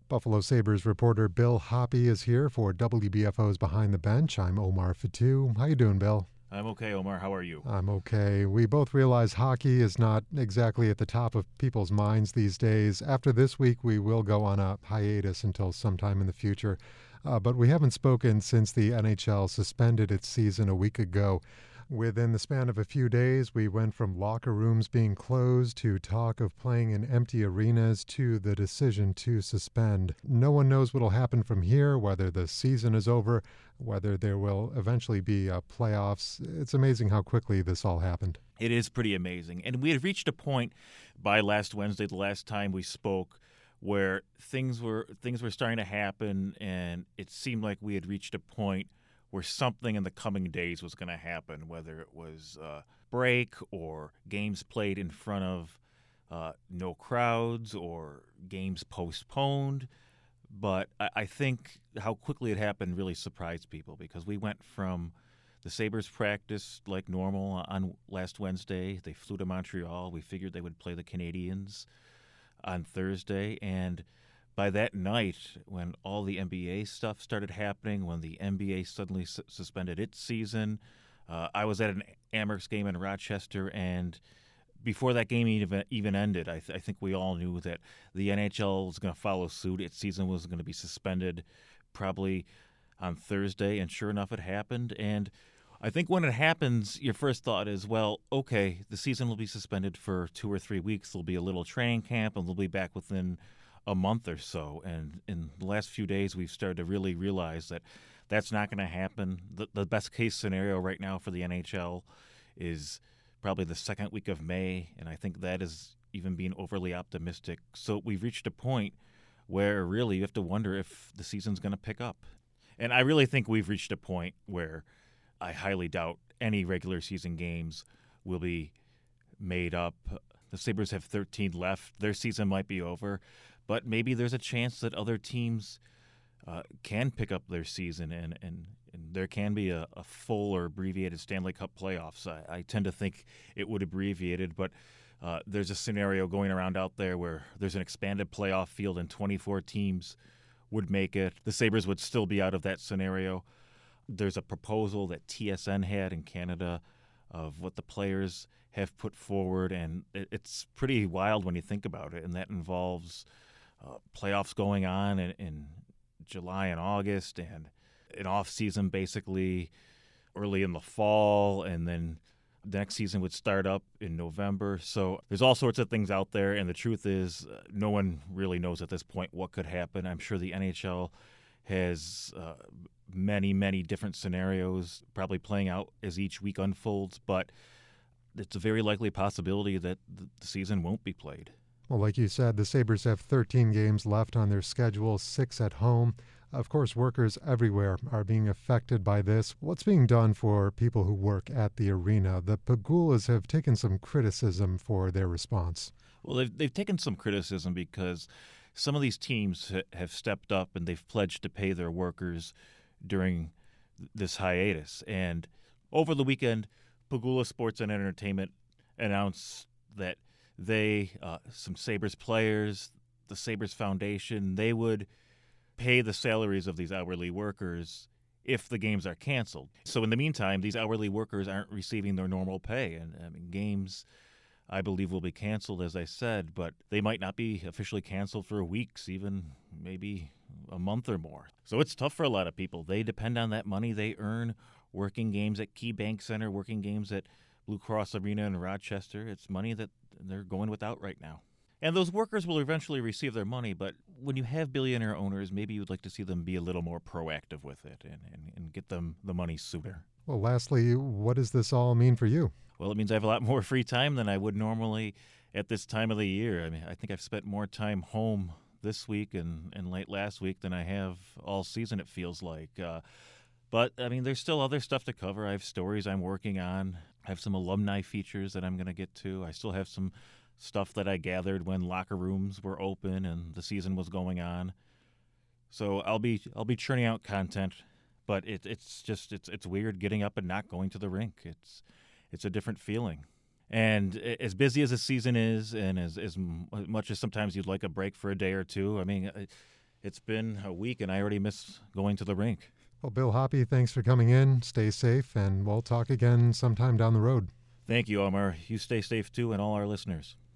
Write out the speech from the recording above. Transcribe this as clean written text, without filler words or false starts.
Buffalo Sabres reporter Bill Hoppe is here for WBFO's Behind the Bench. I'm Omar Fatou. How you doing, Bill? I'm okay, Omar. How are you? I'm okay. We both realize hockey is not exactly at the top of people's minds these days. After this week, we will go on a hiatus until sometime in the future. But we haven't spoken since the NHL suspended its season a week ago. Within the span of a few days, we went from locker rooms being closed to talk of playing in empty arenas to the decision to suspend. No one knows what will happen from here, whether the season is over, whether there will eventually be playoffs. It's amazing how quickly this all happened. It is pretty amazing. And we had reached a point by last Wednesday, the last time we spoke, where things were starting to happen, and it seemed like we had reached a point where something in the coming days was going to happen, whether it was a break or games played in front of no crowds or games postponed. But I think how quickly it happened really surprised people, because we went from the Sabres practice like normal on last Wednesday. They flew to Montreal. We figured they would play the Canadiens on Thursday, and by that night, when all the NBA stuff started happening, when the NBA suddenly suspended its season, I was at an Amerks game in Rochester, and before that game even ended, I think we all knew that the NHL was going to follow suit. Its season was going to be suspended probably on Thursday, and sure enough, it happened. And I think when it happens, your first thought is, well, okay, the season will be suspended for 2 or 3 weeks. There'll be a little training camp, and they'll be back within a month or so. And in the last few days, we've started to really realize that that's not going to happen. The best case scenario right now for the NHL is probably the second week of May, and I think that is even being overly optimistic. So we've reached a point where really you have to wonder if the season's going to pick up. And I really think we've reached a point where I highly doubt any regular season games will be made up. The Sabres have 13 left. Their season might be over, but maybe there's a chance that other teams can pick up their season, and there can be a full or abbreviated Stanley Cup playoffs. I tend to think it would abbreviated, but there's a scenario going around out there where there's an expanded playoff field and 24 teams would make it. The Sabres would still be out of that scenario. There's a proposal that TSN had in Canada of what the players have put forward, and it's pretty wild when you think about it, and that involves playoffs going on in July and August, and an off-season basically early in the fall, and then the next season would start up in November. So there's all sorts of things out there, and the truth is no one really knows at this point what could happen. I'm sure the NHL has many, many different scenarios probably playing out as each week unfolds, but it's a very likely possibility that the season won't be played. Well, like you said, the Sabres have 13 games left on their schedule, 6 at home. Of course, workers everywhere are being affected by this. What's being done for people who work at the arena? The Pegulas have taken some criticism for their response. Well, they've taken some criticism because some of these teams have stepped up and they've pledged to pay their workers during this hiatus. And over the weekend, Pegula Sports and Entertainment announced that they, some Sabres players, the Sabres Foundation, they would pay the salaries of these hourly workers if the games are canceled. So in the meantime, these hourly workers aren't receiving their normal pay. And I mean, games, I believe, will be canceled, as I said, but they might not be officially canceled for weeks, even maybe a month or more. So it's tough for a lot of people. They depend on that money they earn working games at Key Bank Center, working games at Blue Cross Arena in Rochester. It's money that they're going without right now. And those workers will eventually receive their money, but when you have billionaire owners, maybe you'd like to see them be a little more proactive with it and get them the money sooner. Well, lastly, what does this all mean for you? Well, it means I have a lot more free time than I would normally at this time of the year. I mean, I think I've spent more time home this week and late last week than I have all season, it feels like. But, I mean, there's still other stuff to cover. I have stories I'm working on. I have some alumni features that I'm going to get to. I still have some stuff that I gathered when locker rooms were open and the season was going on. So I'll be churning out content, but it's weird getting up and not going to the rink. It's a different feeling. And as busy as the season is, and as much as sometimes you'd like a break for a day or two, I mean, It's been a week, and I already miss going to the rink. Well, Bill Hoppe, thanks for coming in. Stay safe, and we'll talk again sometime down the road. Thank you, Omar. You stay safe, too, and all our listeners.